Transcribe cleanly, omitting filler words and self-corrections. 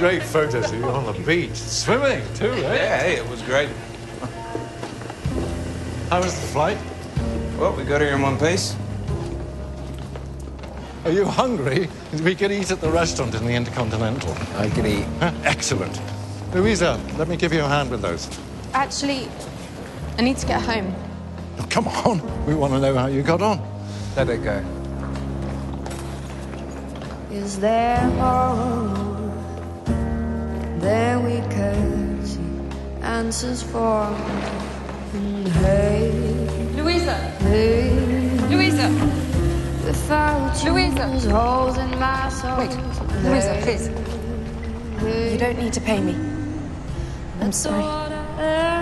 great photos of you on the beach. Swimming, too, eh? Yeah, hey, it was great. How was the flight? Well, we got here in one piece. Are you hungry? We could eat at the restaurant in the Intercontinental. I could eat. Excellent. Louisa, let me give you a hand with those. Actually, I need to get home. Oh, come on. We want to know how you got on. Let it go. Is there more than we could see answers for? And hey, Louisa! hey, Louisa! without you, Louisa! there's holes in my soul. Wait, Louisa, please. You don't need to pay me. I'm sorry. That's all I